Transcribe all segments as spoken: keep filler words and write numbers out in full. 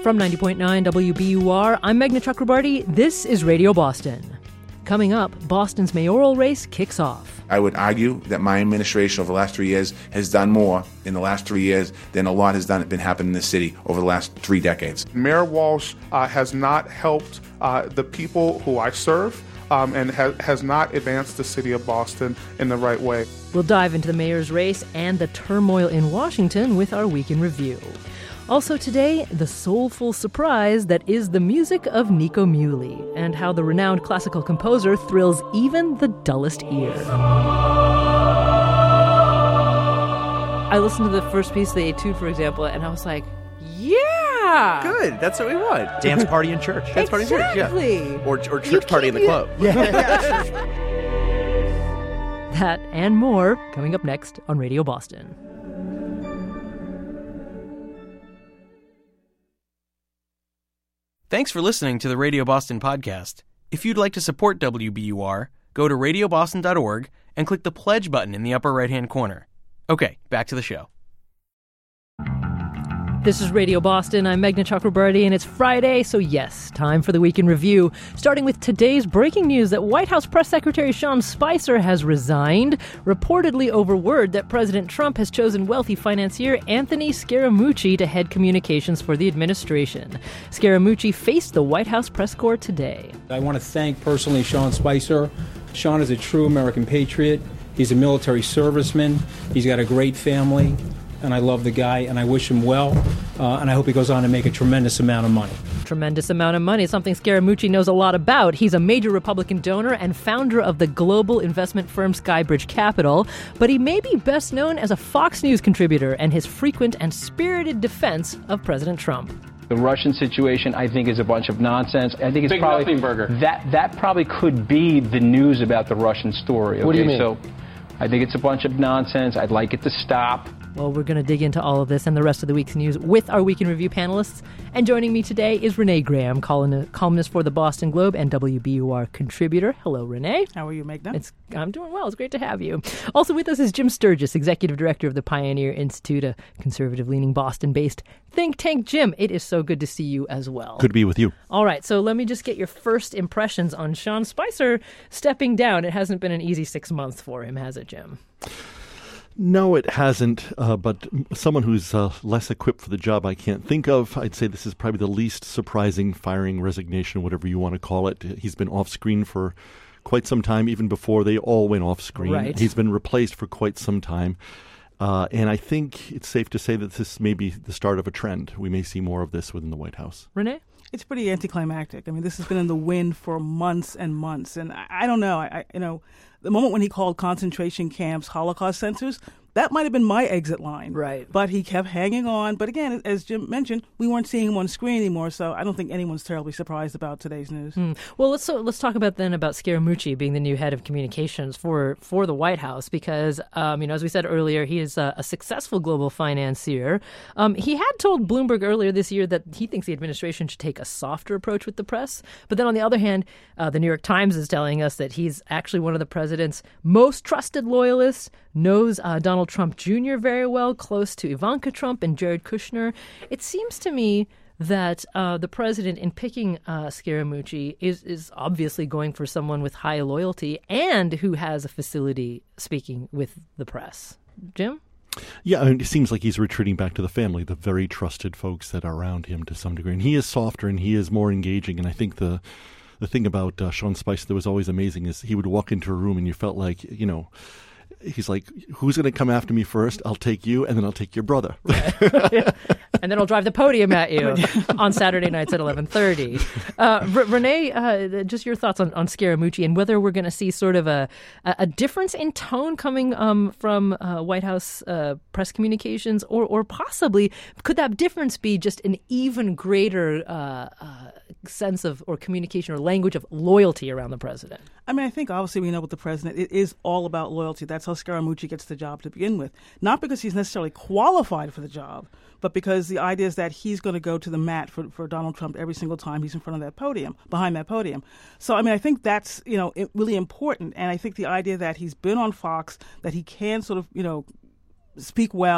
From ninety point nine W B U R, I'm Meghna Chakrabarti. This is Radio Boston. Coming up, Boston's mayoral race kicks off. I would argue that my administration over the last three years has done more in the last three years than a lot has done been happening in the city over the last three decades. Mayor Walsh uh, has not helped uh, the people who I serve um, and ha- has not advanced the city of Boston in the right way. We'll dive into the mayor's race and the turmoil in Washington with our Week in Review. Also today, the soulful surprise that is the music of Nico Muhly and how the renowned classical composer thrills even the dullest ear. I listened to the first piece of the Etude, for example, and I was like, yeah! Good. That's what we want. Dance party in church. Dance Exactly. party in church, yeah. Or, or church You party in the keep- club. That and more coming up next on Radio Boston. Thanks for listening to the Radio Boston podcast. If you'd like to support W B U R, go to radio boston dot org and click the pledge button in the upper right-hand corner. Okay, back to the show. This is Radio Boston. I'm Meghna Chakrabarti, and it's Friday, so yes, time for the Week in Review. Starting with today's breaking news that White House Press Secretary Sean Spicer has resigned, reportedly over word that President Trump has chosen wealthy financier Anthony Scaramucci to head communications for the administration. Scaramucci faced the White House press corps today. I want to thank personally Sean Spicer. Sean is a true American patriot. He's a military serviceman. He's got a great family. And I love the guy, and I wish him well, uh, and I hope he goes on to make a tremendous amount of money. Tremendous amount of money, something Scaramucci knows a lot about. He's a major Republican donor and founder of the global investment firm Skybridge Capital, but he may be best known as a Fox News contributor and his frequent and spirited defense of President Trump. The Russian situation, I think, is a bunch of nonsense. I think it's Big probably nothing burger. that that probably could be the news about the Russian story. Okay? What do you mean? So I think it's a bunch of nonsense. I'd like it to stop. Well, we're going to dig into all of this and the rest of the week's news with our Week in Review panelists. And joining me today is Renee Graham, columnist for the Boston Globe and W B U R contributor. Hello, Renee. How are you, Meghna? It's, I'm doing well. It's great to have you. Also with us is Jim Sturgis, Executive Director of the Pioneer Institute, a conservative-leaning Boston-based think tank. Jim, it is so good to see you as well. Good to be with you. All right, so let me just get your first impressions on Sean Spicer stepping down. It hasn't been an easy six months for him, has it, Jim? No, it hasn't, uh, but someone who's uh, less equipped for the job I can't think of. I'd say this is probably the least surprising firing, resignation, whatever you want to call it. He's been off screen for quite some time, even before they all went off screen. Right. He's been replaced for quite some time. Uh, and I think it's safe to say that this may be the start of a trend. We may see more of this within the White House. Renee? It's pretty anticlimactic. I mean, this has been in the wind for months and months. And I, I don't know. I, I, you know, the moment when he called concentration camps Holocaust centers, that might have been my exit line. Right. But he kept hanging on. But again, as Jim mentioned, we weren't seeing him on screen anymore, so I don't think anyone's terribly surprised about today's news. Mm. Well, let's so, let's talk about then about Scaramucci being the new head of communications for, for the White House because, um, you know, as we said earlier, he is a, a successful global financier. Um, he had told Bloomberg earlier this year that he thinks the administration should take a softer approach with the press. But then on the other hand, uh, the New York Times is telling us that he's actually one of the president's most trusted loyalists, knows uh, Donald Trump Junior very well, close to Ivanka Trump and Jared Kushner. It seems to me that uh, the president, in picking uh, Scaramucci, is, is obviously going for someone with high loyalty and who has a facility speaking with the press. Jim? Yeah, I mean, it seems like he's retreating back to the family, the very trusted folks that are around him to some degree. And he is softer and he is more engaging. And I think the the thing about uh, Sean Spicer that was always amazing is he would walk into a room and you felt like, you know, he's like, who's going to come after me first? I'll take you, and then I'll take your brother. Right. And then I'll drive the podium at you on Saturday nights at eleven thirty. Uh, R- Renee, uh, just your thoughts on, on Scaramucci and whether we're going to see sort of a, a difference in tone coming um, from uh, White House uh, press communications, or, or possibly could that difference be just an even greater uh, uh, sense of or communication or language of loyalty around the president? I mean, I think obviously we know with the president, it is all about loyalty. That's how Scaramucci gets the job to begin with. Not because he's necessarily qualified for the job, but because the idea is that he's going to go to the mat for, for Donald Trump every single time he's in front of that podium, behind that podium. So, I mean, I think that's, you know, it, really important. And I think the idea that he's been on Fox, that he can sort of, you know, speak well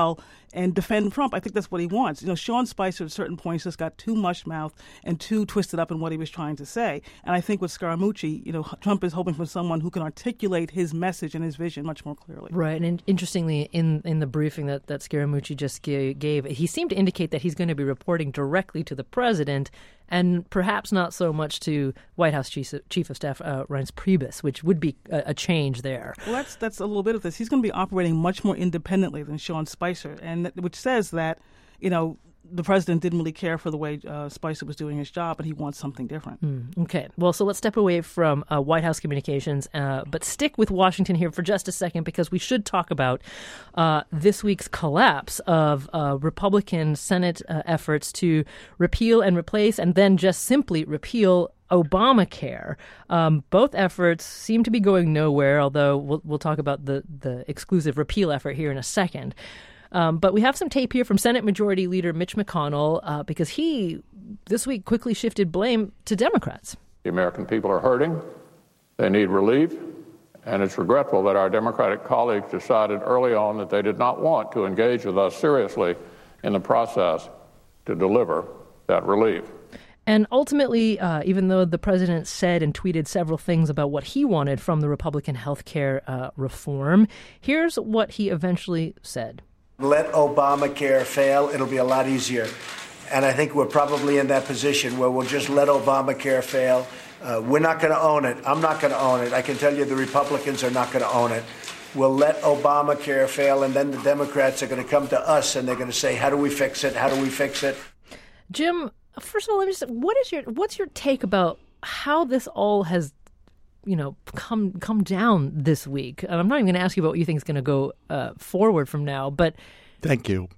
and defend Trump. I think that's what he wants. You know, Sean Spicer at certain points just got too mush-mouthed and too twisted up in what he was trying to say. And I think with Scaramucci, you know, Trump is hoping for someone who can articulate his message and his vision much more clearly. Right. And interestingly, in, in the briefing that, that Scaramucci just gave, he seemed to indicate that he's going to be reporting directly to the president and perhaps not so much to White House Chief, Chief of Staff uh, Reince Priebus, which would be a, a change there. Well, that's that's a little bit of this. He's going to be operating much more independently than Sean Spicer, and th- which says that, you know, the president didn't really care for the way uh, Spicer was doing his job, and he wants something different. Mm, okay. Well, so let's step away from uh, White House communications, uh, but stick with Washington here for just a second, because we should talk about uh, this week's collapse of uh, Republican Senate uh, efforts to repeal and replace, and then just simply repeal Obamacare. Um, both efforts seem to be going nowhere, although we'll, we'll talk about the, the exclusive repeal effort here in a second. Um, but we have some tape here from Senate Majority Leader Mitch McConnell uh, because he, this week, quickly shifted blame to Democrats. The American people are hurting. They need relief. And it's regretful that our Democratic colleagues decided early on that they did not want to engage with us seriously in the process to deliver that relief. And ultimately, uh, even though the president said and tweeted several things about what he wanted from the Republican health care uh, reform, here's what he eventually said. Let Obamacare fail. It'll be a lot easier. And I think we're probably in that position where we'll just let Obamacare fail. Uh, we're not going to own it. I'm not going to own it. I can tell you the Republicans are not going to own it. We'll let Obamacare fail, and then the Democrats are going to come to us and they're going to say, how do we fix it? How do we fix it? Jim, first of all, let me just, what is your, what's your take about how this all has you know, come come down this week? And I'm not even going to ask you about what you think is going to go uh, forward from now, but... Thank you.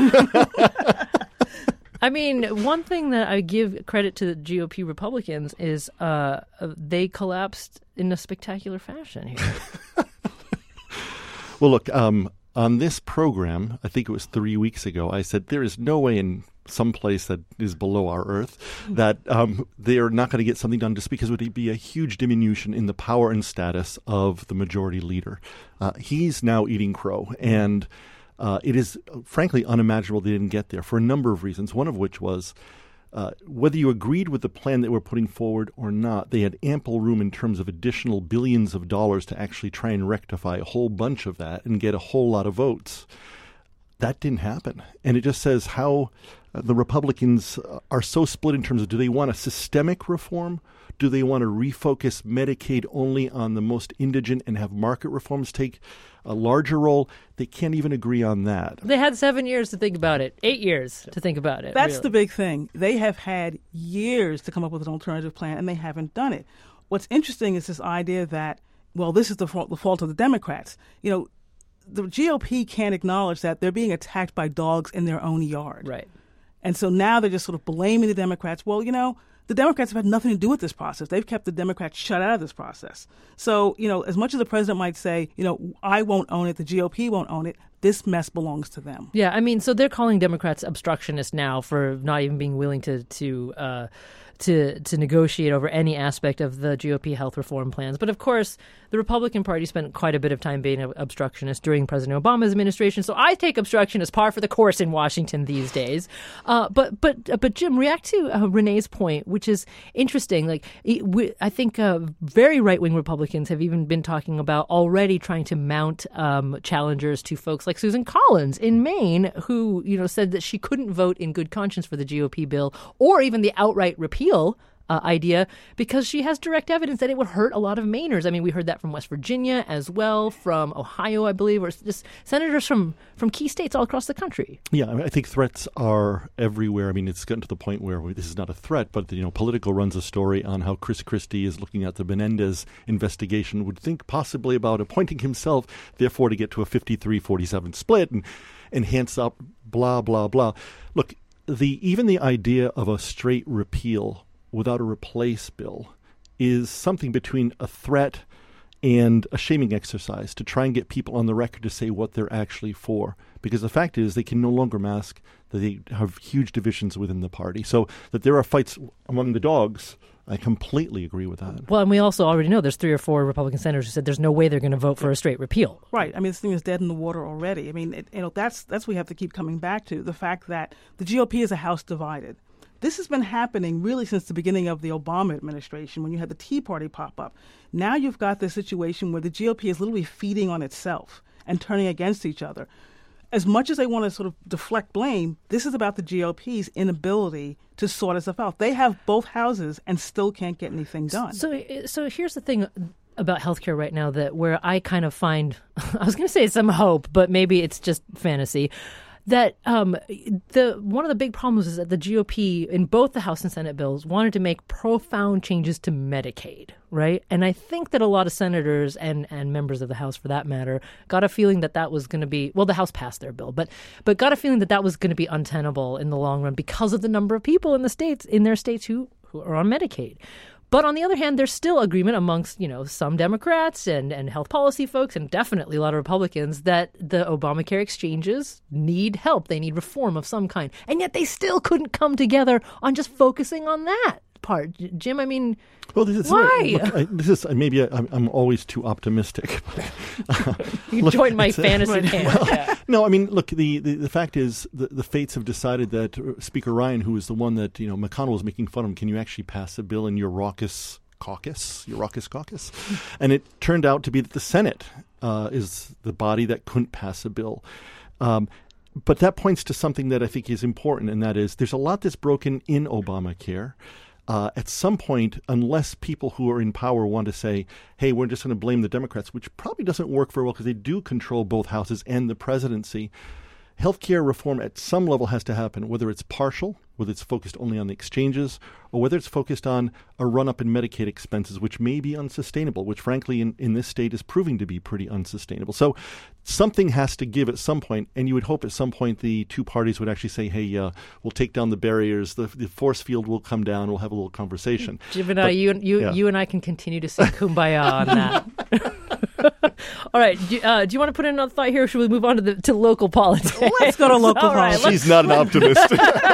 I mean, one thing that I give credit to the G O P Republicans is uh, they collapsed in a spectacular fashion here. Well, look, um, on this program, I think it was three weeks ago, I said there is no way in some place that is below our earth that um, they are not going to get something done, just because it would be a huge diminution in the power and status of the majority leader. Uh, he's now eating crow, and uh, it is frankly unimaginable they didn't get there for a number of reasons, one of which was uh, whether you agreed with the plan that we're putting forward or not, they had ample room in terms of additional billions of dollars to actually try and rectify a whole bunch of that and get a whole lot of votes. That didn't happen. And it just says how uh, the Republicans are so split in terms of, do they want a systemic reform? Do they want to refocus Medicaid only on the most indigent and have market reforms take a larger role? They can't even agree on that. They had seven years to think about it, eight years to think about it. That's really. the big thing. They have had years to come up with an alternative plan, and they haven't done it. What's interesting is this idea that, well, this is the fault, the fault of the Democrats. You know, the G O P can't acknowledge that they're being attacked by dogs in their own yard. Right. And so now they're just sort of blaming the Democrats. Well, you know, the Democrats have had nothing to do with this process. They've kept the Democrats shut out of this process. So, you know, as much as the president might say, you know, I won't own it, the G O P won't own it, this mess belongs to them. Yeah, I mean, so they're calling Democrats obstructionists now for not even being willing to to uh, to to negotiate over any aspect of the G O P health reform plans. But of course, the Republican Party spent quite a bit of time being an obstructionist during President Obama's administration. So I take obstruction as par for the course in Washington these days. Uh, but but uh, but Jim, react to uh, Renee's point, which is interesting. Like we, I think uh, very right wing Republicans have even been talking about already trying to mount um, challengers to folks like Susan Collins in Maine, who you know said that she couldn't vote in good conscience for the G O P bill or even the outright repeal Uh, idea because she has direct evidence that it would hurt a lot of Mainers. I mean, we heard that from West Virginia as well, from Ohio, I believe, or just senators from, from key states all across the country. Yeah, I, mean, I think threats are everywhere. I mean, it's gotten to the point where we, this is not a threat, but, you know, Politico runs a story on how Chris Christie is looking at the Menendez investigation, would think possibly about appointing himself, therefore to get to a fifty-three forty-seven split and enhance up, blah, blah, blah. Look, the even the idea of a straight repeal without a replace bill is something between a threat and a shaming exercise to try and get people on the record to say what they're actually for. Because the fact is they can no longer mask that they have huge divisions within the party. So that there are fights among the dogs I completely agree with that. Well, and we also already know there's three or four Republican senators who said there's no way they're going to vote for a straight repeal. Right. I mean, this thing is dead in the water already. I mean, it, you know, that's that's what we have to keep coming back to, the fact that the G O P is a house divided. This has been happening really since the beginning of the Obama administration, when you had the Tea Party pop up. Now you've got this situation where the G O P is literally feeding on itself and turning against each other. As much as they want to sort of deflect blame, this is about the G O P's inability to sort itself out. They have both houses and still can't get anything done. So, so here's the thing about healthcare right now that where I kind of find, I was going to say some hope, but maybe it's just fantasy. That um, the one of the big problems is that the G O P in both the House and Senate bills wanted to make profound changes to Medicaid, right? And I think that a lot of senators and, and members of the House, for that matter, got a feeling that that was going to be, well, the House passed their bill, but but got a feeling that that was going to be untenable in the long run because of the number of people in the states, in their states who, who are on Medicaid. But on the other hand, there's still agreement amongst, you know, some Democrats and, and health policy folks and definitely a lot of Republicans that the Obamacare exchanges need help. They need reform of some kind. And yet they still couldn't come together on just focusing on that part. Jim, I mean, well, this is, why? Look, I, this is maybe I, I'm, I'm always too optimistic. Uh, you look, joined my fantasy camp. Well, yeah. No, I mean, look, the, the, the fact is the, the fates have decided that Speaker Ryan, who is the one that, you know, McConnell was making fun of him, can you actually pass a bill in your raucous caucus, your raucous caucus? And it turned out to be that the Senate uh, is the body that couldn't pass a bill. Um, but that points to something that I think is important, and that is there's a lot that's broken in Obamacare. Uh, at some point, unless people who are in power want to say, hey, we're just going to blame the Democrats, which probably doesn't work very well because they do control both houses and the presidency, healthcare reform at some level has to happen, whether it's partial, whether it's focused only on the exchanges, or whether it's focused on a run-up in Medicaid expenses, which may be unsustainable, which frankly in, in this state is proving to be pretty unsustainable. So something has to give at some point, and you would hope at some point the two parties would actually say, hey, uh, we'll take down the barriers, the, the force field will come down, we'll have a little conversation. Jim and I, you, you, yeah. you and I can continue to sing Kumbaya on that. All right. Do, uh, do you want to put in another thought here, or should we move on to the to local politics? Let's go to local All right, politics. She's not an optimist.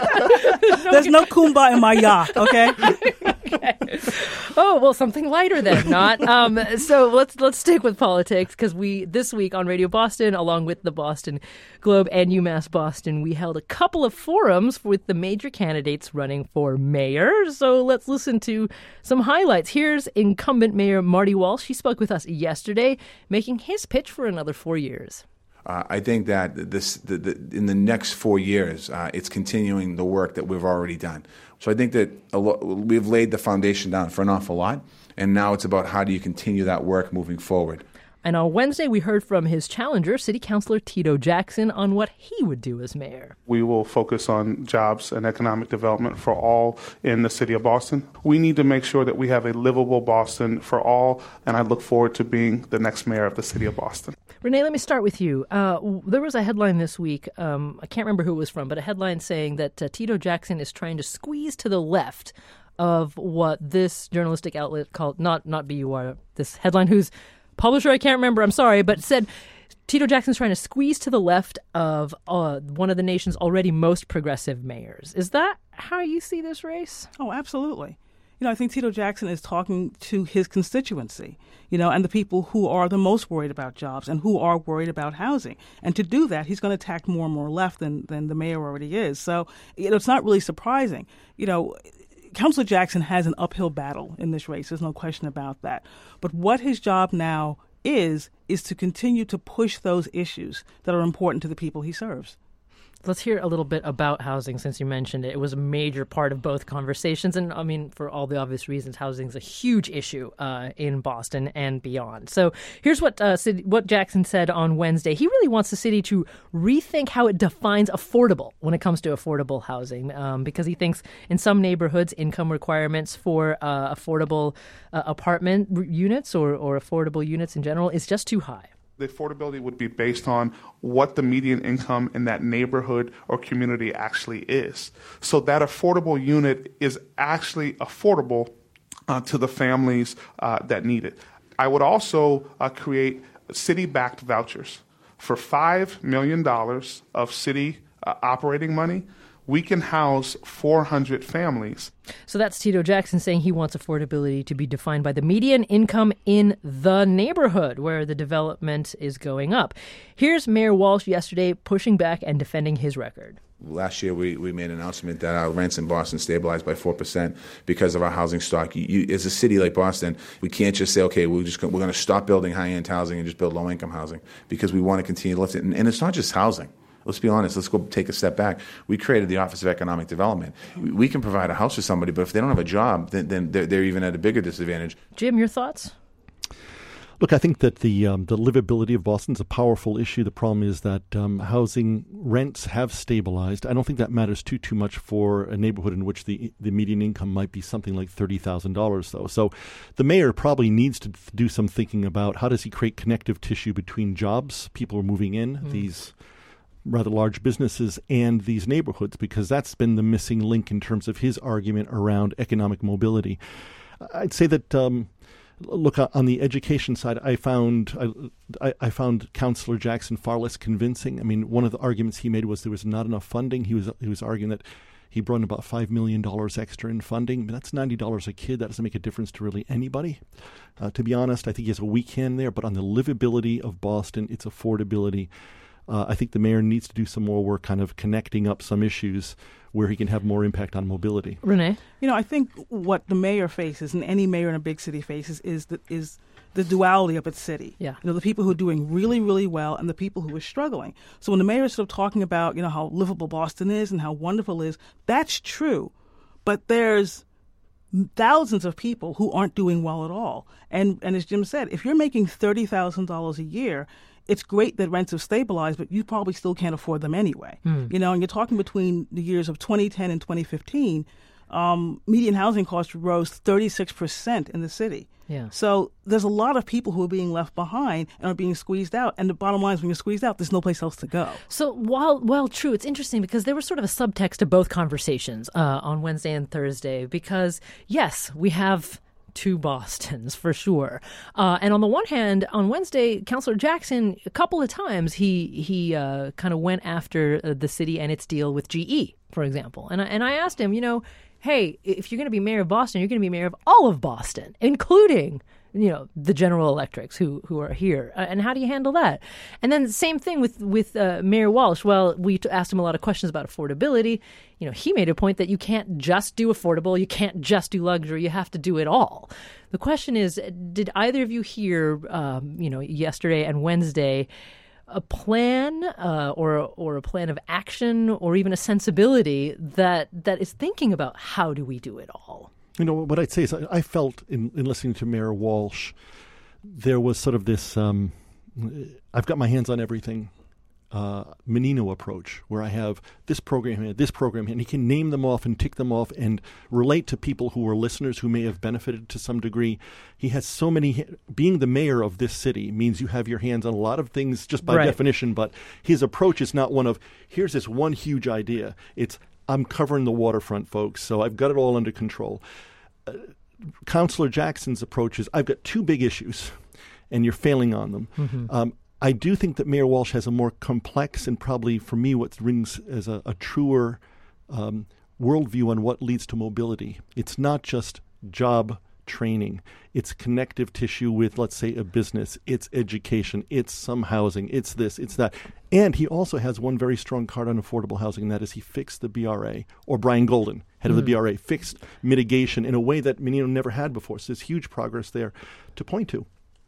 There's no kumbaya in my yacht, okay? Okay. Oh, well, something lighter then, not. Um, so let's let's stick with politics, because we this week on Radio Boston, along with the Boston Globe and UMass Boston, we held a couple of forums with the major candidates running for mayor. So let's listen to some highlights. Here's incumbent Mayor Marty Walsh. He spoke with us yesterday, making his pitch for another four years. Uh, I think that this, the, the, in the next four years, uh, it's continuing the work that we've already done. So I think that a lo- we've laid the foundation down for an awful lot, and now it's about how do you continue that work moving forward. And on Wednesday, we heard from his challenger, City Councilor Tito Jackson, on what he would do as mayor. We will focus on jobs and economic development for all in the city of Boston. We need to make sure that we have a livable Boston for all, and I look forward to being the next mayor of the city of Boston. Renee, let me start with you. Uh, there was a headline this week, um, I can't remember who it was from, but a headline saying that uh, Tito Jackson is trying to squeeze to the left of what this journalistic outlet called, not not B U R, this headline whose publisher I can't remember, I'm sorry, but said Tito Jackson's trying to squeeze to the left of uh, one of the nation's already most progressive mayors. Is that how you see this race? Oh, absolutely. You know, I think Tito Jackson is talking to his constituency, you know, and the people who are the most worried about jobs and who are worried about housing. And to do that, he's going to attack more and more left than, than the mayor already is. So, you know, it's not really surprising. You know, Councilor Jackson has an uphill battle in this race. There's no question about that. But what his job now is, is to continue to push those issues that are important to the people he serves. Let's hear a little bit about housing, since you mentioned it. It was a major part of both conversations. And, I mean, for all the obvious reasons, housing is a huge issue uh, in Boston and beyond. So here's what uh, city, what Jackson said on Wednesday. He really wants the city to rethink how it defines affordable when it comes to affordable housing, um, because he thinks in some neighborhoods, income requirements for uh, affordable uh, apartment r- units or, or affordable units in general is just too high. The affordability would be based on what the median income in that neighborhood or community actually is. So that affordable unit is actually affordable uh, to the families uh, that need it. I would also uh, create city-backed vouchers for five million dollars of city uh, operating money. we can house four hundred families. So that's Tito Jackson saying he wants affordability to be defined by the median income in the neighborhood where the development is going up. Here's Mayor Walsh yesterday pushing back and defending his record. Last year, we, we made an announcement that our rents in Boston stabilized by four percent because of our housing stock. You, you, as a city like Boston, we can't just say, okay, we're just we're going to stop building high-end housing and just build low-income housing, because we want to continue to lift it. And, and it's not just housing. Let's be honest. Let's go take a step back. We created the Office of Economic Development. We, we can provide a house for somebody, but if they don't have a job, then, then they're, they're even at a bigger disadvantage. Jim, your thoughts? Look, I think that the um, the livability of Boston is a powerful issue. The problem is that um, housing rents have stabilized. I don't think that matters too too much for a neighborhood in which the the median income might be something like thirty thousand dollars, though. So the mayor probably needs to th- do some thinking about how does he create connective tissue between jobs, people are moving in, mm. these rather large businesses, and these neighborhoods, because that's been the missing link in terms of his argument around economic mobility. I'd say that... Um, Look, on the education side, I found I, I found Councillor Jackson far less convincing. I mean, one of the arguments he made was there was not enough funding. He was he was arguing that he brought in about five million dollars extra in funding. But that's ninety dollars a kid. That doesn't make a difference to really anybody. Uh, to be honest, I think he has a weak hand there. But on the livability of Boston, its affordability, uh, I think the mayor needs to do some more work kind of connecting up some issues where he can have more impact on mobility. Renee? You know, I think what the mayor faces, and any mayor in a big city faces, is the, is the duality of its city. Yeah. You know, the people who are doing really, really well and the people who are struggling. So when the mayor is sort of talking about, you know, how livable Boston is and how wonderful it is, that's true. But there's thousands of people who aren't doing well at all. And and as Jim said, if you're making thirty thousand dollars a year, it's great that rents have stabilized, but you probably still can't afford them anyway. Mm. You know, and you're talking between the years of twenty ten and twenty fifteen, um, median housing costs rose thirty-six percent in the city. Yeah. So there's a lot of people who are being left behind and are being squeezed out. And the bottom line is, when you're squeezed out, there's no place else to go. So while, well, true, it's interesting because there was sort of a subtext to both conversations uh, on Wednesday and Thursday because, yes, we have two Bostons for sure. Uh, and on the one hand, on Wednesday, Councillor Jackson, a couple of times, he he uh, kind of went after uh, the city and its deal with G E, for example. And I, and I asked him, you know, hey, if you're going to be mayor of Boston, you're going to be mayor of all of Boston, including, you know, the General Electrics who who are here. Uh, and how do you handle that? And then the same thing with, with uh, Mayor Walsh. Well, we t- asked him a lot of questions about affordability. You know, he made a point that you can't just do affordable. You can't just do luxury. You have to do it all. The question is, did either of you hear, um, you know, yesterday and Wednesday, a plan uh, or or a plan of action or even a sensibility that that is thinking about how do we do it all? You know, what I'd say is I, I felt in, in listening to Mayor Walsh, there was sort of this, um, I've got my hands on everything, uh, Menino approach, where I have this program here, this program here, and he can name them off and tick them off and relate to people who are listeners who may have benefited to some degree. He has so many, being the mayor of this city means you have your hands on a lot of things just by right. definition, but his approach is not one of, here's this one huge idea. It's, I'm covering the waterfront, folks, so I've got it all under control. Uh, Councillor Jackson's approach is, I've got two big issues, and you're failing on them. Mm-hmm. Um, I do think that Mayor Walsh has a more complex and probably, for me, what rings as a, a truer um, worldview on what leads to mobility. It's not just job training. It's connective tissue with, let's say, a business. It's education. It's some housing. It's this. It's that. And he also has one very strong card on affordable housing, and that is he fixed the B R A, or Brian Golden, head mm. of the B R A, fixed mitigation in a way that Menino never had before. So there's huge progress there to point to.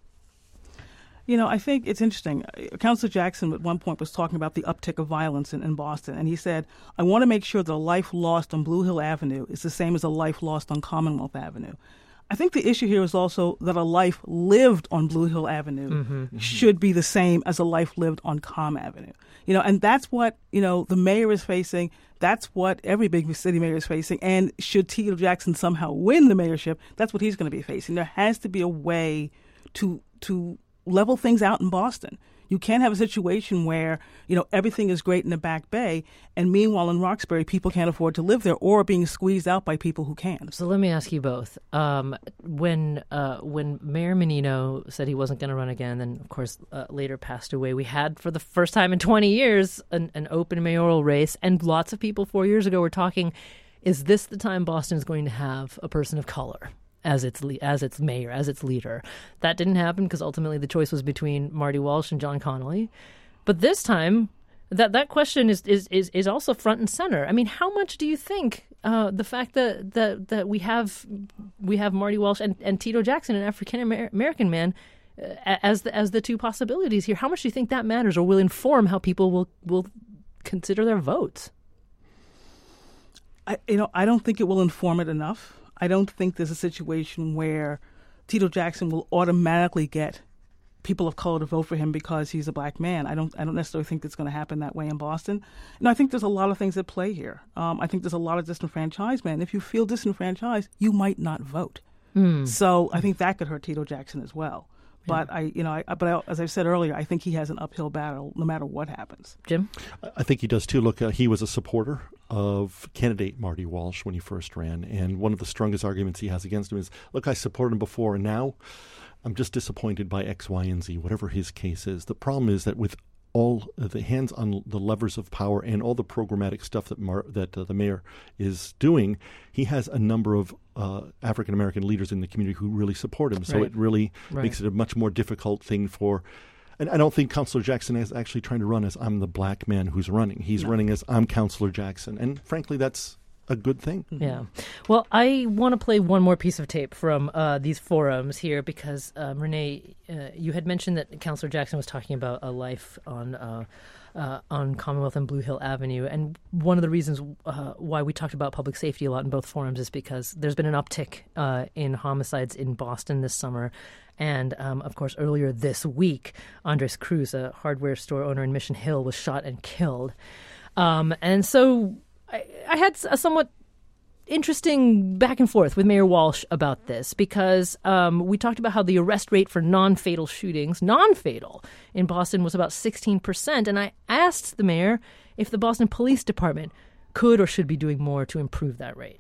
You know, I think it's interesting. Councillor Jackson at one point was talking about the uptick of violence in, in Boston, and he said, I want to make sure that a life lost on Blue Hill Avenue is the same as a life lost on Commonwealth Avenue. I think the issue here is also that a life lived on Blue Hill Avenue mm-hmm. should be the same as a life lived on Com Avenue. You know, and that's what, you know, the mayor is facing. That's what every big city mayor is facing. And should Tito Jackson somehow win the mayorship, that's what he's going to be facing. There has to be a way to to level things out in Boston. You can't have a situation where, you know, everything is great in the Back Bay, and meanwhile in Roxbury, people can't afford to live there or are being squeezed out by people who can. So let me ask you both. Um, when uh, when Mayor Menino said he wasn't going to run again, and of course uh, later passed away, we had for the first time in twenty years an, an open mayoral race, and lots of people four years ago were talking, is this the time Boston is going to have a person of color as its le- as its mayor, as its leader? That didn't happen because ultimately the choice was between Marty Walsh and John Connolly. But this time, that that question is is, is, is also front and center. I mean, how much do you think uh, the fact that, that that we have we have Marty Walsh and, and Tito Jackson, an African American man, uh, as the as the two possibilities here, how much do you think that matters or will inform how people will will consider their votes? I, you know, I don't think it will inform it enough. I don't think there's a situation where Tito Jackson will automatically get people of color to vote for him because he's a black man. I don't I don't necessarily think that's going to happen that way in Boston. And I think there's a lot of things at play here. Um, I think there's a lot of disenfranchisement. If you feel disenfranchised, you might not vote. Mm. So I think that could hurt Tito Jackson as well. But yeah. I, you know, I, but I, as I said earlier, I think he has an uphill battle no matter what happens. Jim, I think he does too. Look, uh, he was a supporter of candidate Marty Walsh when he first ran, and one of the strongest arguments he has against him is, "Look, I supported him before, and now I'm just disappointed by X, Y, and Z, whatever his case is." The problem is that with all the hands on the levers of power and all the programmatic stuff that Mar- that uh, the mayor is doing, he has a number of uh, African American leaders in the community who really support him. So right. it really right. makes it a much more difficult thing for. And I don't think Councilor Jackson is actually trying to run as I'm the black man who's running. He's no. running as I'm Councilor Jackson, and frankly, that's a good thing. Yeah. Well, I want to play one more piece of tape from uh, these forums here because, um, Renee, uh, you had mentioned that Councilor Jackson was talking about a life on uh, uh, on Commonwealth and Blue Hill Avenue. And one of the reasons uh, why we talked about public safety a lot in both forums is because there's been an uptick uh, in homicides in Boston this summer. And, um, of course, earlier this week, Andres Cruz, a hardware store owner in Mission Hill, was shot and killed. Um, and so I, I had a somewhat interesting back and forth with Mayor Walsh about this because um, we talked about how the arrest rate for non-fatal shootings, non-fatal, in Boston was about sixteen percent. And I asked the mayor if the Boston Police Department could or should be doing more to improve that rate.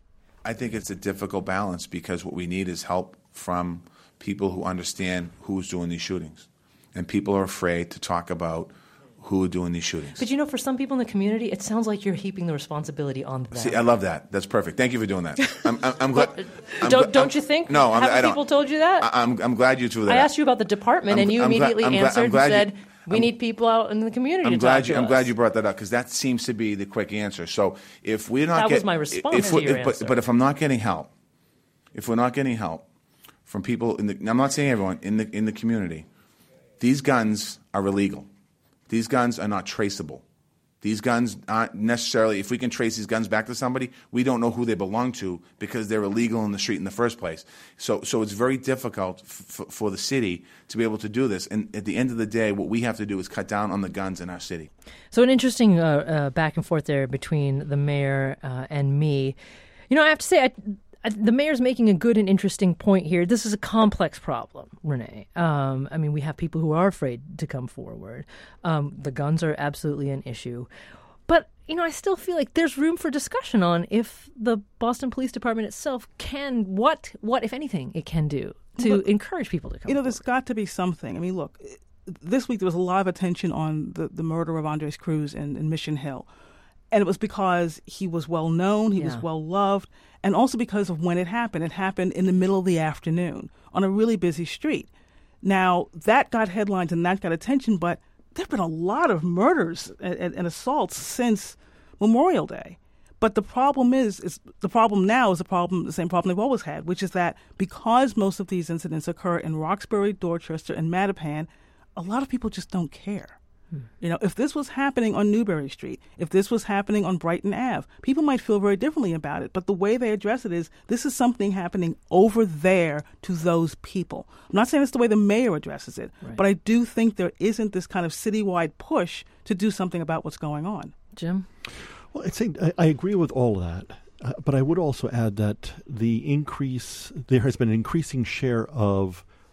I think it's a difficult balance because what we need is help from people who understand who's doing these shootings. And people are afraid to talk about who are doing these shootings. But, you know, for some people in the community, it sounds like you're heaping the responsibility on them. See, I love that. That's perfect. Thank you for doing that. I'm, I'm, I'm glad. I'm don't gl- don't I'm, you think? No, I'm, Haven't I don't. people told you that? I, I'm, I'm glad you threw that. I out. asked you about the department, I'm, and you I'm immediately glad, answered I'm glad, I'm and said, you, we I'm, need people out in the community I'm to glad talk you, to I'm us. glad you brought that up because that seems to be the quick answer. So if we're not That get, was my response if to your if, answer. But, but if I'm not getting help, if we're not getting help from people in the, I'm not saying everyone in the in the community, these guns are illegal. These guns are not traceable. These guns aren't necessarily, if we can trace these guns back to somebody, we don't know who they belong to because they're illegal in the street in the first place. So so it's very difficult f- for the city to be able to do this. And at the end of the day, what we have to do is cut down on the guns in our city. So an interesting uh, uh, back and forth there between the mayor uh, and me. You know, I have to say, I, I, the mayor's making a good and interesting point here. This is a complex problem, Renee. Um, I mean, we have people who are afraid to come forward. Um, the guns are absolutely an issue. But, you know, I still feel like there's room for discussion on if the Boston Police Department itself can, what, what if anything, it can do to but, encourage people to come You know, forward. There's got to be something. I mean, look, this week there was a lot of attention on the, the murder of Andres Cruz in, in Mission Hill. And it was because he was well known, he yeah. was well loved, and also because of when it happened. It happened in the middle of the afternoon on a really busy street. Now, that got headlines and that got attention, but there have been a lot of murders and, and assaults since Memorial Day. But the problem is, is the problem now is the problem, the same problem they've always had, which is that because most of these incidents occur in Roxbury, Dorchester, and Mattapan, a lot of people just don't care. You know, if this was happening on Newbury Street, if this was happening on Brighton Avenue, people might feel very differently about it. But the way they address it is, this is something happening over there to those people. I'm not saying it's the way the mayor addresses it, right. but I do think there isn't this kind of citywide push to do something about what's going on. Jim? Well, I'd say I, I agree with all of that. Uh, but I would also add that the increase, there has been an increasing share of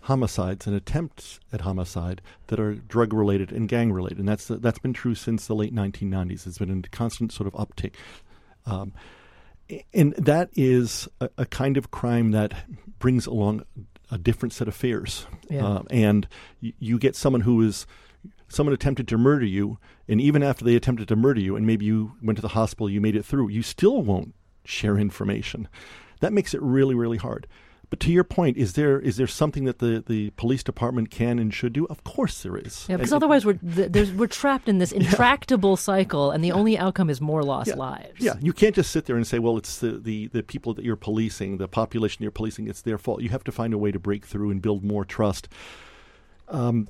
homicides and attempts at homicide that are drug-related and gang-related. And that's that's been true since the late nineteen nineties. It's been a constant sort of uptick. Um, and that is a, a kind of crime that brings along a different set of fears. Yeah. Uh, and y- you get someone who is, someone attempted to murder you, and even after they attempted to murder you, and maybe you went to the hospital, you made it through, you still won't share information. That makes it really, really hard. But to your point, is there is there something that the, the police department can and should do? Of course there is. Yeah, because And otherwise we're th- there's, we're trapped in this intractable cycle, and the only outcome is more lost Yeah. lives. Yeah, you can't just sit there and say, well, it's the, the, the people that you're policing, the population you're policing, it's their fault. You have to find a way to break through and build more trust. Um,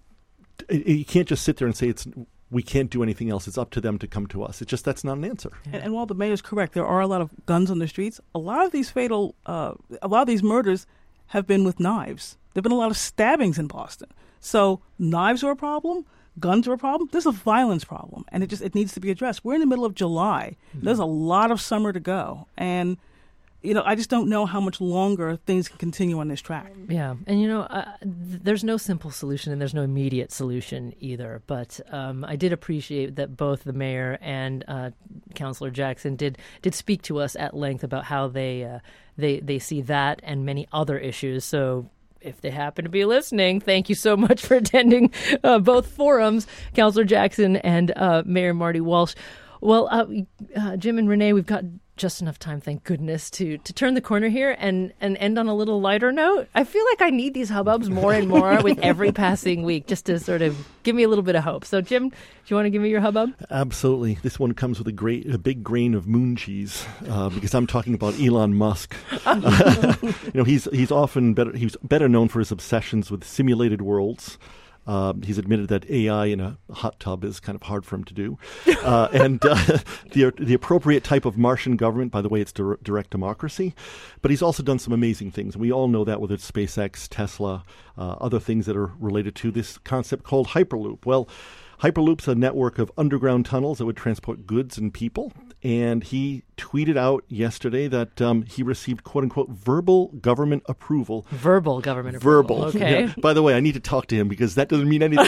it- you can't just sit there and say it's we can't do anything else. It's up to them to come to us. It's just that's not an answer. And, and while the mayor's correct, there are a lot of guns on the streets. A lot of these fatal, uh, a lot of these murders have been with knives. There have been a lot of stabbings in Boston. So knives are a problem. Guns are a problem. There's a violence problem, and it just it needs to be addressed. We're in the middle of July. Mm-hmm. There's a lot of summer to go, and you know I just don't know how much longer things can continue on this track. Yeah, and you know, uh, th- there's no simple solution and there's no immediate solution either. But um, I did appreciate that both the mayor and uh, Councilor Jackson did did speak to us at length about how they uh, they they see that and many other issues. So if they happen to be listening, thank you so much for attending uh, both forums, Councilor Jackson and uh, Mayor Marty Walsh. Well, uh, uh, Jim and Renee, we've got just enough time, thank goodness, to to turn the corner here and, and end on a little lighter note. I feel like I need these hubbubs more and more with every passing week just to sort of give me a little bit of hope. So, Jim, do you want to give me your hubbub? Absolutely. This one comes with a great, a big grain of moon cheese uh, because I'm talking about Elon Musk. uh, you know, he's he's often better he's better known for his obsessions with simulated worlds. Uh, he's admitted that A I in a hot tub is kind of hard for him to do. Uh, and uh, the the appropriate type of Martian government, by the way, it's dir- direct democracy. But he's also done some amazing things. We all know that, whether it's SpaceX, Tesla, uh, other things that are related to this concept called Hyperloop. Well, Hyperloop's a network of underground tunnels that would transport goods and people. And he tweeted out yesterday that um, he received, quote-unquote, verbal government approval. Verbal government Verbal. approval. Okay. Yeah. By the way, I need to talk to him because that doesn't mean anything.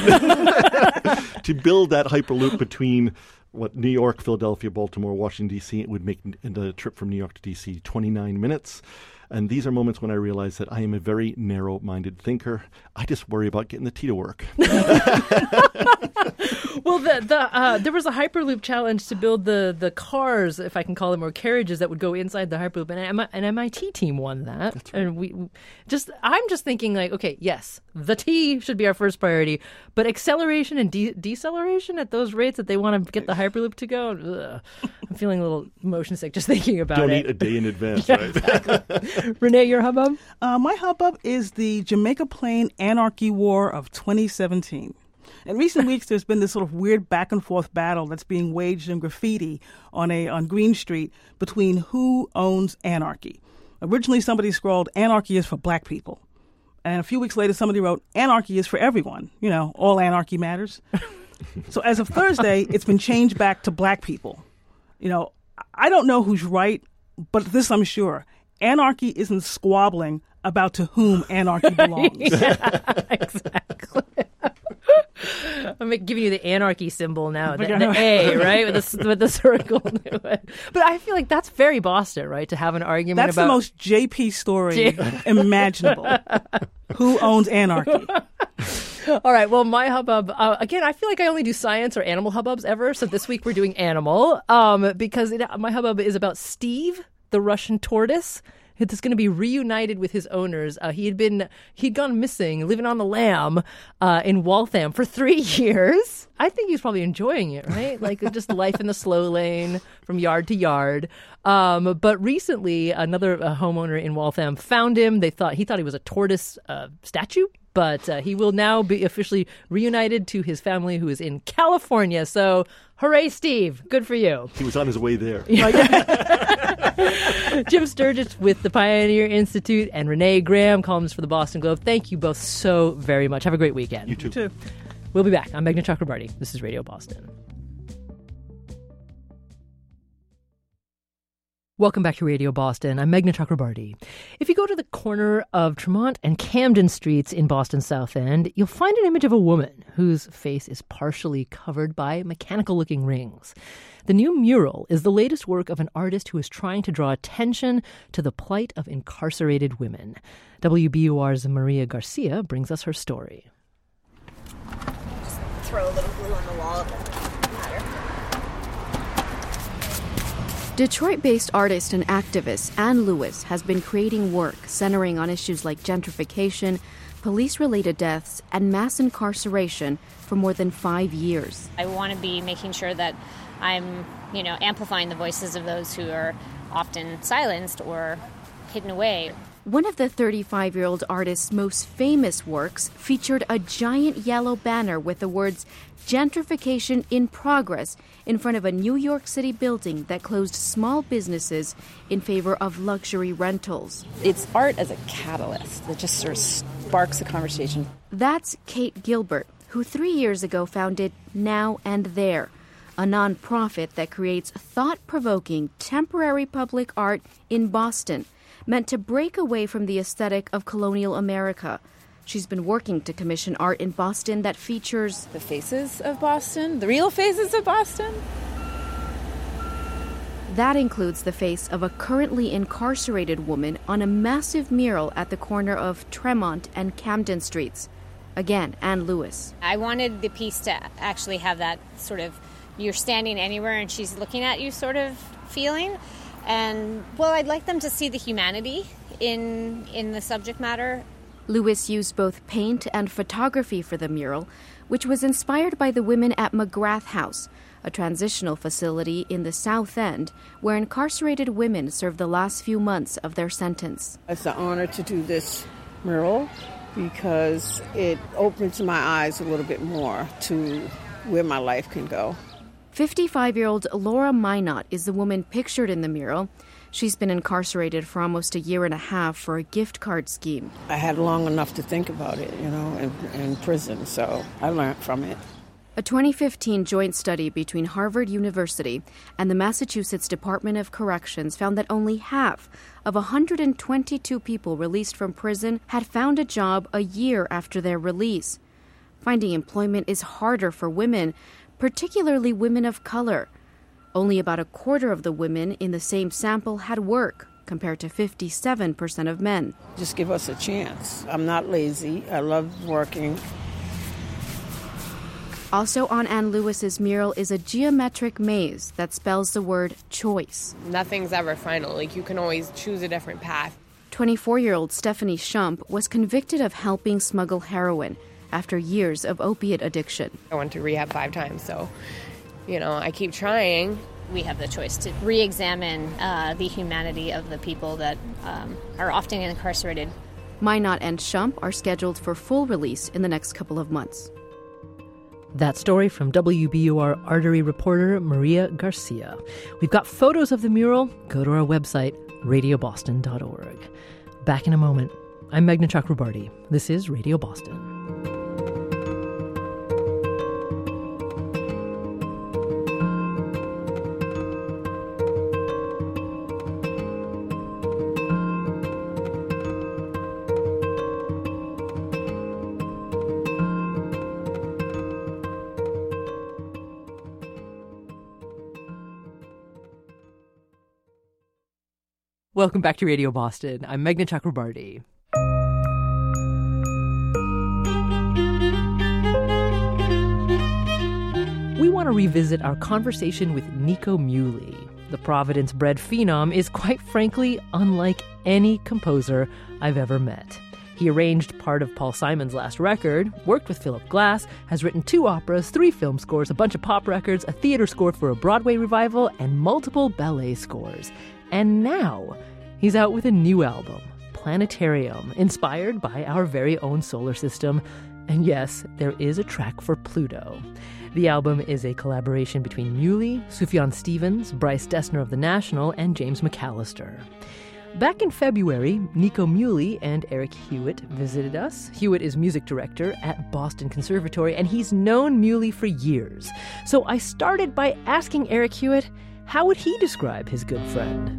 To build that Hyperloop between what New York, Philadelphia, Baltimore, Washington, D C, it would make the trip from New York to D C twenty-nine minutes. And these are moments when I realize that I am a very narrow-minded thinker. I just worry about getting the tea to work. Well, the the uh, there was a Hyperloop challenge to build the, the cars, if I can call them, or carriages that would go inside the Hyperloop, and an M I T team won that. That's right. And we just I'm just thinking like, okay, yes, the T should be our first priority, but acceleration and de- deceleration at those rates that they want to get the Hyperloop to go, ugh, I'm feeling a little motion sick just thinking about Don't it. eat a day in advance, Yeah, right? exactly. Renee, your hubbub? Uh, my hubbub is the Jamaica Plain Anarchy War of twenty seventeen. In recent weeks, there's been this sort of weird back and forth battle that's being waged in graffiti on a on Green Street between who owns anarchy. Originally, somebody scrawled, "Anarchy is for black people." And a few weeks later, somebody wrote, "Anarchy is for everyone. You know, all anarchy matters." So as of Thursday, it's been changed back to black people. You know, I don't know who's right, but this I'm sure. Anarchy isn't squabbling about to whom anarchy belongs. Yeah, exactly. I'm giving you the anarchy symbol now, the, the A, right, with the with the circle. But I feel like that's very Boston, right? To have an argument That's about the most J P story J- imaginable. Who owns anarchy? All right. Well, my hubbub, uh, again, I feel like I only do science or animal hubbubs ever. So this week we're doing animal um, because it, my hubbub is about Steve, the Russian tortoise. It's going to be reunited with his owners. Uh, he had been, he'd gone missing, living on the lam uh, in Waltham for three years. I think he's probably enjoying it, right? Like just life in the slow lane from yard to yard. Um, but recently, another uh, homeowner in Waltham found him. They thought he thought he was a tortoise uh, statue. But uh, he will now be officially reunited to his family who is in California. So, hooray, Steve. Good for you. He was on his way there. Jim Sturgis with the Pioneer Institute and Renee Graham, columnist for the Boston Globe. Thank you both so very much. Have a great weekend. You too. You too. We'll be back. I'm Meghna Chakrabarty. This is Radio Boston. Welcome back to Radio Boston. I'm Meghna Chakrabarti. If you go to the corner of Tremont and Camden Streets in Boston's South End, you'll find an image of a woman whose face is partially covered by mechanical-looking rings. The new mural is the latest work of an artist who is trying to draw attention to the plight of incarcerated women. W B U R's Maria Garcia brings us her story. Just throw a little glue on the wall. It doesn't matter. Detroit-based artist and activist Ann Lewis has been creating work centering on issues like gentrification, police-related deaths, and mass incarceration for more than five years. I want to be making sure that I'm, you know, amplifying the voices of those who are often silenced or hidden away. One of the thirty-five-year-old artist's most famous works featured a giant yellow banner with the words "Gentrification in Progress" in front of a New York City building that closed small businesses in favor of luxury rentals. It's art as a catalyst that just sort of sparks a conversation. That's Kate Gilbert, who three years ago founded Now and There, a nonprofit that creates thought-provoking, temporary public art in Boston, meant to break away from the aesthetic of colonial America. She's been working to commission art in Boston that features the faces of Boston, the real faces of Boston. That includes the face of a currently incarcerated woman on a massive mural at the corner of Tremont and Camden Streets. Again, Ann Lewis. I wanted the piece to actually have that sort of you're standing anywhere and she's looking at you sort of feeling. And, well, I'd like them to see the humanity in in the subject matter. Lewis used both paint and photography for the mural, which was inspired by the women at McGrath House, a transitional facility in the South End where incarcerated women served the last few months of their sentence. It's an honor to do this mural because it opens my eyes a little bit more to where my life can go. fifty-five-year-old Laura Minot is the woman pictured in the mural. She's been incarcerated for almost a year and a half for a gift card scheme. I had long enough to think about it, you know, in, in prison, so I learned from it. A twenty fifteen joint study between Harvard University and the Massachusetts Department of Corrections found that only half of one hundred twenty-two people released from prison had found a job a year after their release. Finding employment is harder for women, particularly women of color. Only about a quarter of the women in the same sample had work, compared to fifty-seven percent of men. Just give us a chance. I'm not lazy. I love working. Also on Ann Lewis's mural is a geometric maze that spells the word choice. Nothing's ever final. Like, you can always choose a different path. twenty-four-year-old Stephanie Shump was convicted of helping smuggle heroin after years of opiate addiction. I went to rehab five times, so, you know, I keep trying. We have the choice to re-examine uh, the humanity of the people that um, are often incarcerated. Minot and Shump are scheduled for full release in the next couple of months. That story from W B U R Artery reporter Maria Garcia. We've got photos of the mural. Go to our website, radio boston dot org. Back in a moment. I'm Meghna Chakrabarti. This is Radio Boston. Welcome back to Radio Boston. I'm Meghna Chakrabarti. We want to revisit our conversation with Nico Muhly. The Providence-bred phenom is, quite frankly, unlike any composer I've ever met. He arranged part of Paul Simon's last record, worked with Philip Glass, has written two operas, three film scores, a bunch of pop records, a theater score for a Broadway revival, and multiple ballet scores. And now, he's out with a new album, Planetarium, inspired by our very own solar system. And yes, there is a track for Pluto. The album is a collaboration between Muhly, Sufjan Stevens, Bryce Dessner of The National, and James McAllister. Back in February, Nico Muhly and Eric Hewitt visited us. Hewitt is music director at Boston Conservatory, and he's known Muhly for years. So I started by asking Eric Hewitt, how would he describe his good friend?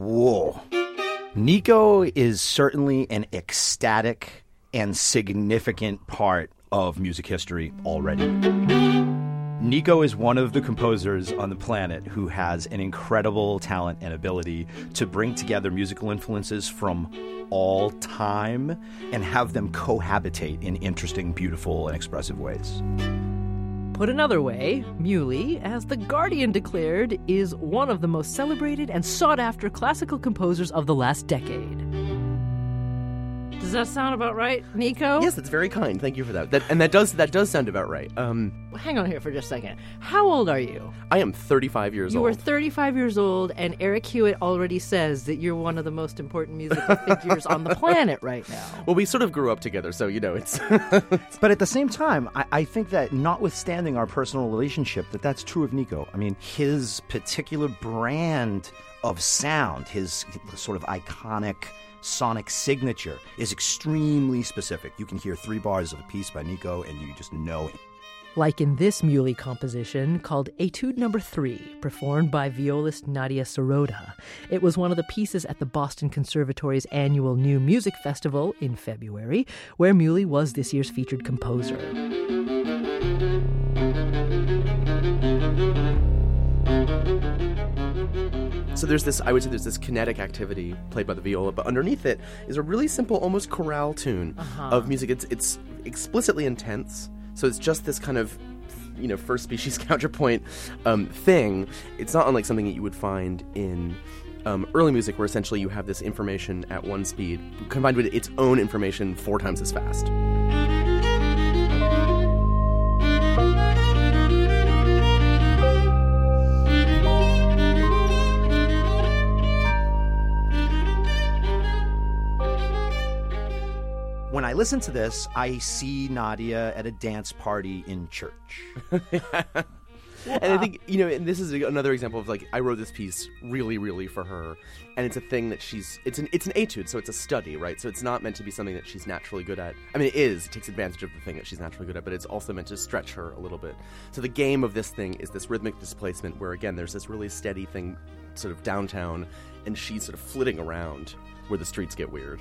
Whoa. Nico is certainly an ecstatic and significant part of music history already. Nico is one of the composers on the planet who has an incredible talent and ability to bring together musical influences from all time and have them cohabitate in interesting, beautiful, and expressive ways. Put another way, Muley, as The Guardian declared, is one of the most celebrated and sought-after classical composers of the last decade. Does that sound about right, Nico? Yes, that's very kind. Thank you for that. that and that does that does sound about right. Um, well, hang on here for just a second. How old are you? I am thirty-five years you old. You are thirty-five years old, and Eric Hewitt already says that you're one of the most important musical figures on the planet right now. Well, we sort of grew up together, so, you know, it's... But at the same time, I, I think that notwithstanding our personal relationship, that that's true of Nico. I mean, his particular brand of sound, his sort of iconic sonic signature is extremely specific. You can hear three bars of a piece by Nico and you just know it. Like in this Muley composition called Etude Number Three, performed by violist Nadia Sirota. It was one of the pieces at the Boston Conservatory's annual New Music Festival in February, where Muley was this year's featured composer. So there's this, I would say there's this kinetic activity played by the viola, but underneath it is a really simple, almost chorale tune uh-huh. of music. It's it's explicitly intense, so it's just this kind of, you know, first species counterpoint um, thing. It's not unlike something that you would find in um, early music, where essentially you have this information at one speed combined with its own information four times as fast. When I listen to this, I see Nadia at a dance party in church. And I think, you know, and this is another example of, like, I wrote this piece really, really for her, and it's a thing that she's, it's an it's an etude, so it's a study, right? So it's not meant to be something that she's naturally good at. I mean, it is, it takes advantage of the thing that she's naturally good at, but it's also meant to stretch her a little bit. So the game of this thing is this rhythmic displacement where, again, there's this really steady thing sort of downtown, and she's sort of flitting around where the streets get weird.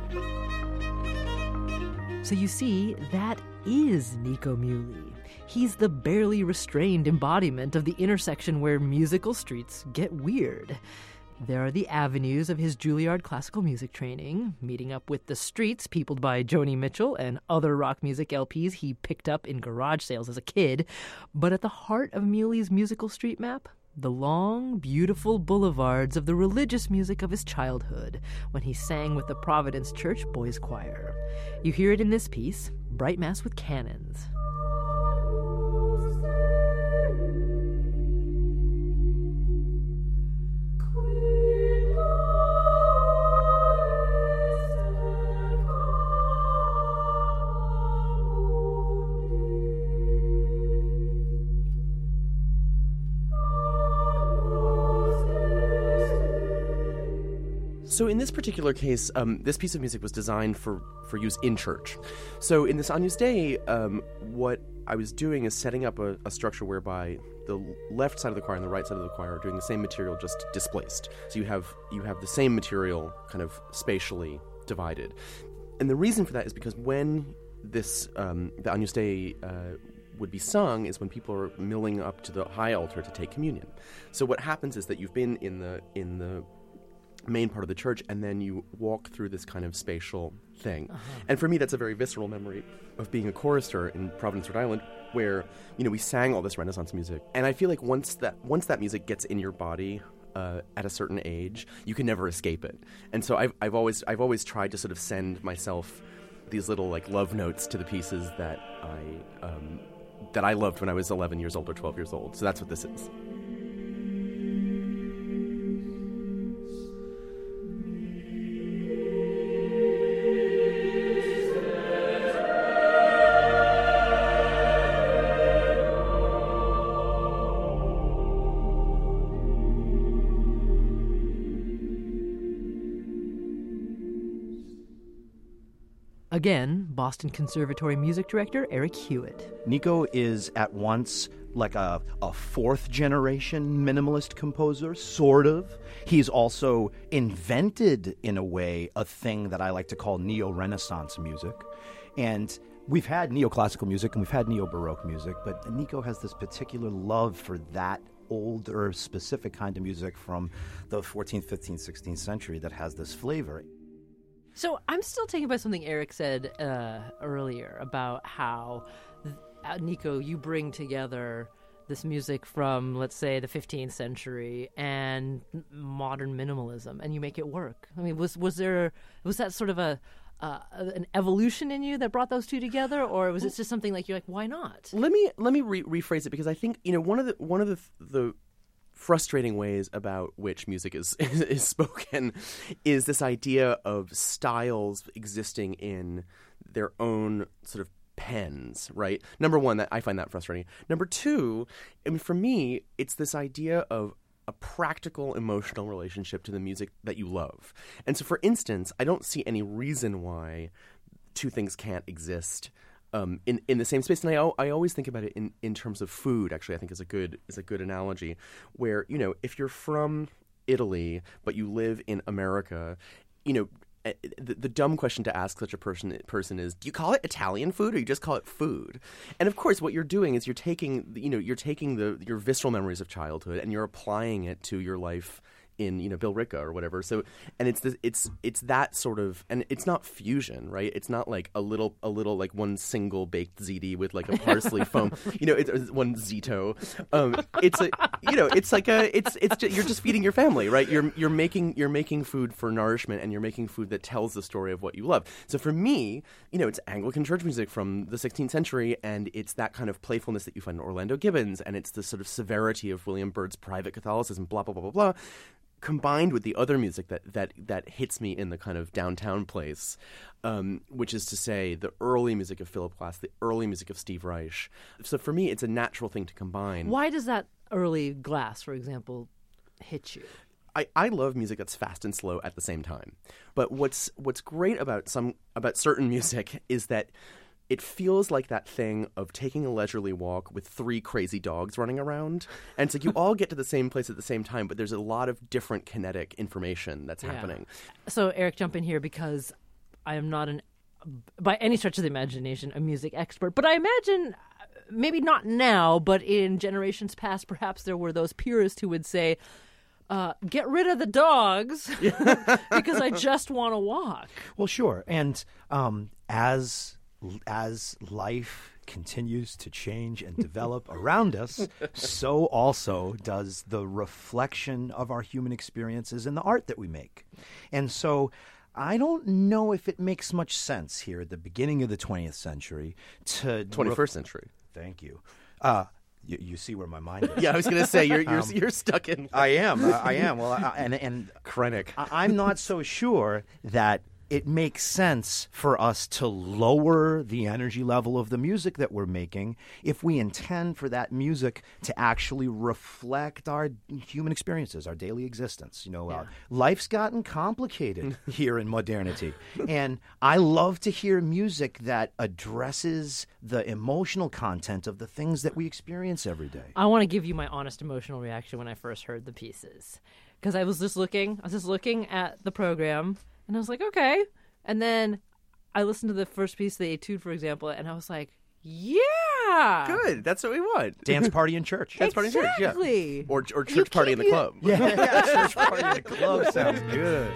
So you see, that is Nico Muley. He's the barely restrained embodiment of the intersection where musical streets get weird. There are the avenues of his Juilliard classical music training, meeting up with the streets peopled by Joni Mitchell and other rock music L Ps he picked up in garage sales as a kid. But at the heart of Muley's musical street map, the long, beautiful boulevards of the religious music of his childhood, when he sang with the Providence Church Boys Choir. You hear it in this piece, Bright Mass with Cannons. So in this particular case, um, this piece of music was designed for, for use in church. So in this Agnus Dei, um, what I was doing is setting up a, a structure whereby the left side of the choir and the right side of the choir are doing the same material, just displaced. So you have you have the same material kind of spatially divided. And the reason for that is because when this um, the Agnus Dei uh, would be sung is when people are milling up to the high altar to take communion. So what happens is that you've been in the in the main part of the church, and then you walk through this kind of spatial thing. Uh-huh. And for me, that's a very visceral memory of being a chorister in Providence, Rhode Island, where, you know, we sang all this Renaissance music. And I feel like once that once that music gets in your body uh, at a certain age, you can never escape it. And so I've I've always I've always tried to sort of send myself these little like love notes to the pieces that I um, that I loved when I was eleven years old or twelve years old. So that's what this is. Again, Boston Conservatory music director Eric Hewitt. Nico is at once like a, a fourth-generation minimalist composer, sort of. He's also invented, in a way, a thing that I like to call neo-Renaissance music. And we've had neoclassical music and we've had neo-Baroque music, but Nico has this particular love for that older, specific kind of music from the fourteenth, fifteenth, sixteenth century that has this flavor. So I'm still taken by something Eric said uh, earlier about how, uh, Nico, you bring together this music from, let's say, the fifteenth century and modern minimalism, and you make it work. I mean, was was there was that sort of a uh, an evolution in you that brought those two together, or was it just something like you're like, why not? Let me let me re- rephrase it, because I think, you know, one of the one of the the frustrating ways about which music is, is is spoken is this idea of styles existing in their own sort of pens, right? Number one, that I find that frustrating. Number two, I mean, for me, it's this idea of a practical emotional relationship to the music that you love. And so, for instance, I don't see any reason why two things can't exist Um, in in the same space. And I I always think about it in, in terms of food. Actually, I think is a good is a good analogy. Where, you know, if you're from Italy but you live in America, you know, the, the dumb question to ask such a person person is, do you call it Italian food or you just call it food? And of course, what you're doing is you're taking you know you're taking the your visceral memories of childhood and you're applying it to your life in, you know, Bill Ricca or whatever. So, and it's this, it's it's that sort of, and it's not fusion, right? It's not like a little a little like one single baked ziti with like a parsley foam, you know, it's one zito. Um, it's a you know, it's like a it's it's just, you're just feeding your family, right? You're you're making you're making food for nourishment, and you're making food that tells the story of what you love. So for me, you know, it's Anglican church music from the sixteenth century, and it's that kind of playfulness that you find in Orlando Gibbons, and it's the sort of severity of William Byrd's private Catholicism, blah blah blah blah blah, combined with the other music that that that hits me in the kind of downtown place, um, which is to say the early music of Philip Glass, the early music of Steve Reich. So for me, it's a natural thing to combine. Why does that early Glass, for example, hit you? I, I love music that's fast and slow at the same time. But what's what's great about some about certain music is that it feels like that thing of taking a leisurely walk with three crazy dogs running around. And it's like you all get to the same place at the same time, but there's a lot of different kinetic information that's Yeah. happening. So, Eric, jump in here, because I am not, an, by any stretch of the imagination, a music expert. But I imagine, maybe not now, but in generations past, perhaps there were those purists who would say, uh, get rid of the dogs because I just want to walk. Well, sure. And um, as... As life continues to change and develop around us, so also does the reflection of our human experiences in the art that we make. And so I don't know if it makes much sense here at the beginning of the twentieth century to... twenty-first century. Thank you. Uh, you, you see where my mind is. Yeah, I was going to say, you're you're, Um, you're stuck in... I am. I, I am. Well, I, and... and Krennic. I, I'm not so sure that it makes sense for us to lower the energy level of the music that we're making if we intend for that music to actually reflect our human experiences, our daily existence. You know, uh, life's gotten complicated here in modernity. And I love to hear music that addresses the emotional content of the things that we experience every day. I want to give you my honest emotional reaction when I first heard the pieces. Because I was just looking, I was just looking at the program, and I was like, okay. And then I listened to the first piece, the Etude, for example, and I was like, yeah. Good. That's what we want. Dance party in church. Dance party in church, yeah. Exactly. Or, or church party in the club. Yeah, yeah, church party in the club sounds good.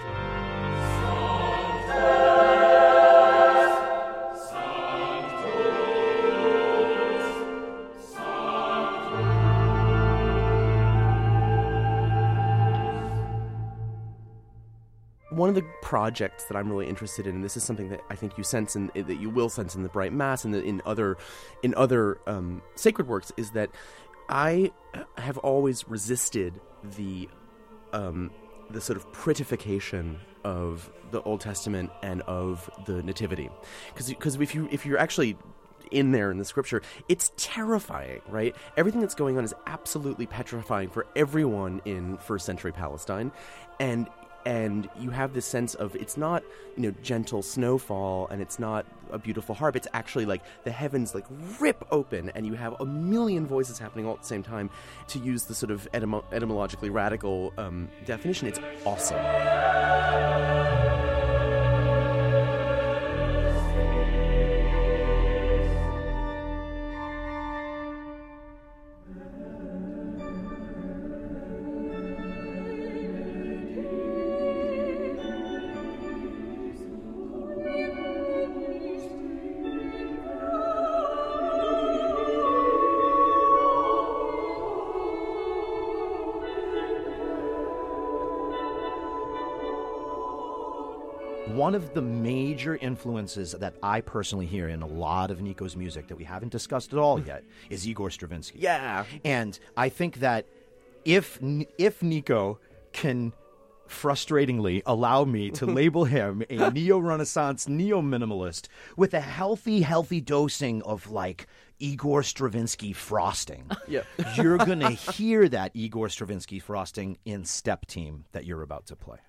One of the projects that I'm really interested in, and this is something that I think you sense in that you will sense in the Bright Mass and in other in other um, sacred works, is that I have always resisted the um, the sort of prettification of the Old Testament and of the Nativity, because because if you if you're actually in there in the scripture, it's terrifying, right? Everything that's going on is absolutely petrifying for everyone in first century Palestine, and and you have this sense of it's not, you know, gentle snowfall and it's not a beautiful harp. It's actually like the heavens like rip open and you have a million voices happening all at the same time. To use the sort of etymo- etymologically radical um, definition, it's awesome. One of the major influences that I personally hear in a lot of Nico's music that we haven't discussed at all yet is Igor Stravinsky. Yeah. And I think that if if Nico can frustratingly allow me to label him a neo-Renaissance, neo-minimalist with a healthy, healthy dosing of like Igor Stravinsky frosting, yeah. you're going to hear that Igor Stravinsky frosting in Step Team that you're about to play.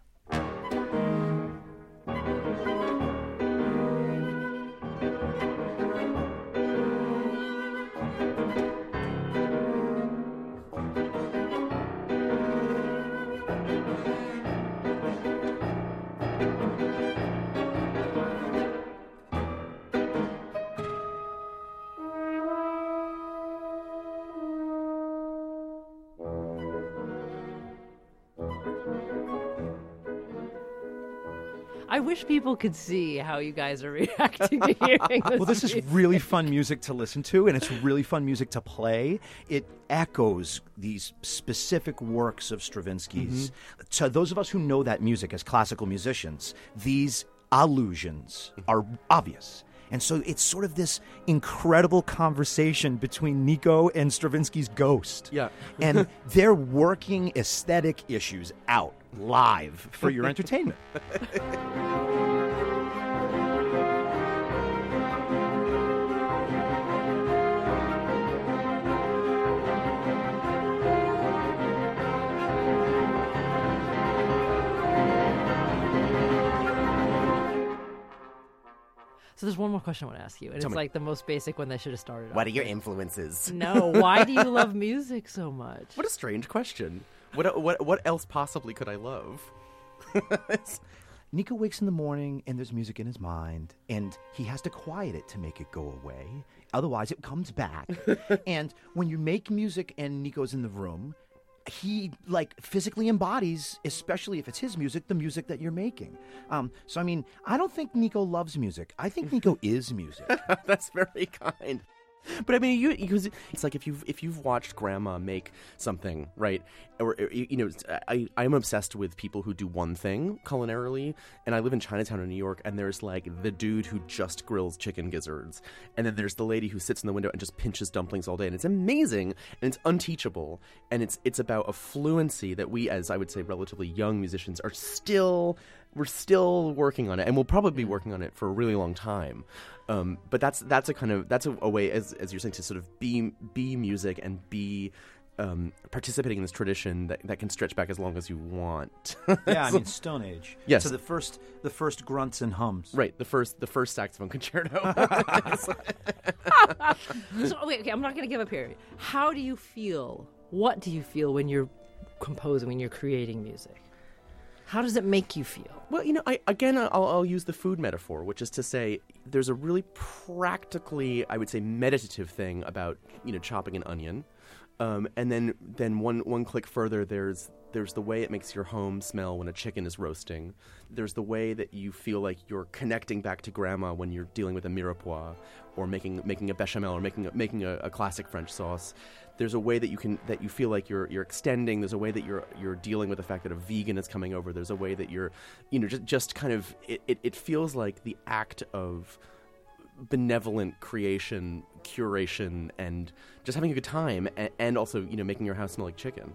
I wish people could see how you guys are reacting to hearing this. Well, this is music. really fun music to listen to, and it's really fun music to play. It echoes these specific works of Stravinsky's. Mm-hmm. To those of us who know that music as classical musicians, these allusions are obvious. And so it's sort of this incredible conversation between Nico and Stravinsky's ghost. Yeah. And they're working aesthetic issues out live for your entertainment. So there's one more question I want to ask you, and Tell it's me. like the most basic one they should have started What off are your with. influences? No, why do you love music so much? What a strange question. What what what else possibly could I love? Nico wakes in the morning and there's music in his mind, and he has to quiet it to make it go away. Otherwise, it comes back. And when you make music and Nico's in the room, he like physically embodies, especially if it's his music, the music that you're making. Um, so, I mean, I don't think Nico loves music. I think Nico is music. That's very kind. But I mean, you, you it's like if you've if you've watched Grandma make something, right? Or, or you know, I I'm obsessed with people who do one thing culinarily, and I live in Chinatown in New York, and there's like the dude who just grills chicken gizzards, and then there's the lady who sits in the window and just pinches dumplings all day, and it's amazing and it's unteachable, and it's it's about a fluency that we, as I would say, relatively young musicians, are still we're still working on it, and we'll probably be working on it for a really long time. Um, but that's that's a kind of that's a, a way, as as you're saying, to sort of be be music and be um, participating in this tradition that, that can stretch back as long as you want. Yeah, I mean Stone Age. Yes. So the first the first grunts and hums. Right. The first the first saxophone concerto. So wait, okay, I'm not going to give up here. How do you feel? What do you feel when you're composing, when you're creating music? How does it make you feel? Well, you know, I, again, I'll, I'll use the food metaphor, which is to say there's a really practically, I would say, meditative thing about, you know, chopping an onion. Um, and then, then one, one click further, there's there's the way it makes your home smell when a chicken is roasting. There's the way that you feel like you're connecting back to grandma when you're dealing with a mirepoix or making making a bechamel or making a, making a, a classic French sauce. There's a way that you can that you feel like you're you're extending. There's a way that you're you're dealing with the fact that a vegan is coming over. There's a way that you're, you know, just just kind of it, it, it feels like the act of benevolent creation, curation, and just having a good time, and, and also, you know, making your house smell like chicken.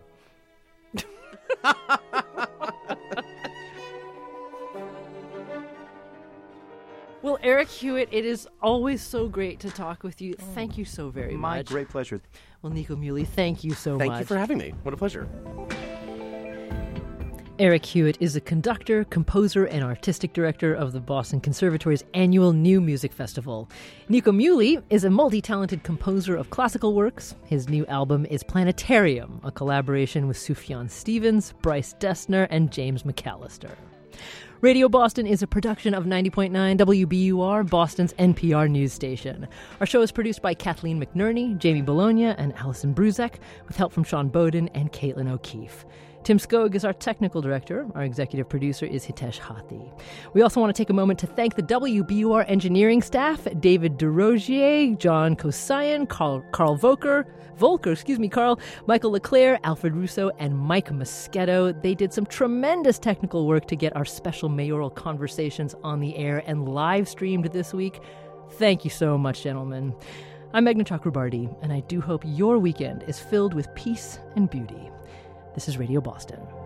Well, Eric Hewitt, it is always so great to talk with you. Thank you so very My much. great pleasure. Well, Nico Muhly, thank you so Thank much. you for having me. What a pleasure. Eric Hewitt is a conductor, composer, and artistic director of the Boston Conservatory's annual New Music Festival. Nico Muhly is a multi-talented composer of classical works. His new album is Planetarium, a collaboration with Sufjan Stevens, Bryce Dessner, and James McAllister. Radio Boston is a production of ninety point nine W B U R, Boston's N P R news station. Our show is produced by Kathleen McNerney, Jamie Bologna, and Allison Bruzek, with help from Sean Bowden and Caitlin O'Keefe. Tim Skog is our technical director. Our executive producer is Hitesh Hathi. We also want to take a moment to thank the W B U R engineering staff, David DeRogier, John Kosayan, Carl, Carl Volker, Volker, excuse me, Carl, Michael LeClaire, Alfred Russo, and Mike Moschetto. They did some tremendous technical work to get our special mayoral conversations on the air and live streamed this week. Thank you so much, gentlemen. I'm Meghna Chakrabarti, and I do hope your weekend is filled with peace and beauty. This is Radio Boston.